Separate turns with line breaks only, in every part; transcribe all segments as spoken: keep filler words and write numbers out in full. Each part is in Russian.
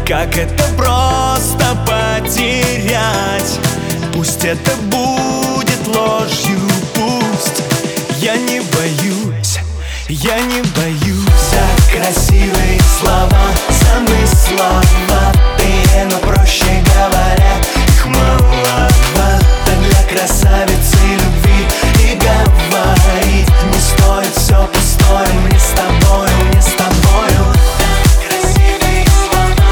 Как это просто потерять. Пусть это будет ложью, пусть. Я не боюсь, я не боюсь. За красивые слова, замысловатые, но проще говоря, их маловато для красавицы любви. И говорить не стоит, все пустое. Мне с тобою, мне с тобою. Красивые слова.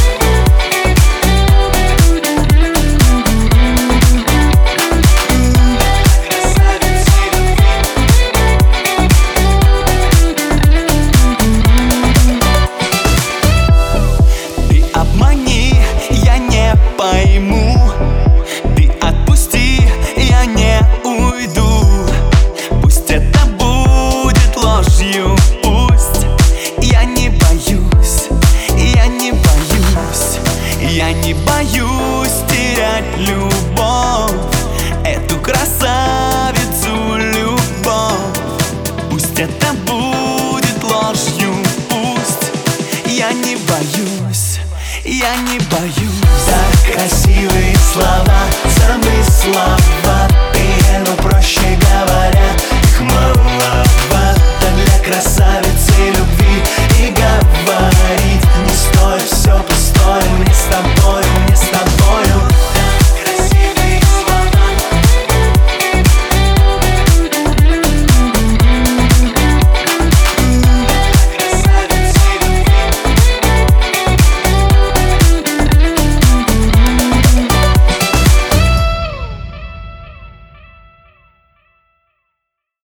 Красавицы любви. Ты обмани, я не пойму. Ты отпусти, я не уйду. Пусть это будет ложью, пусть. Я не боюсь, я не боюсь. Я не боюсь терять любовь, эту красавицу любовь. Пусть это будет ложью, пусть. Я не боюсь, я не боюсь. За красивые слова, замысловатые, но проще говоря, их маловато для красавицы.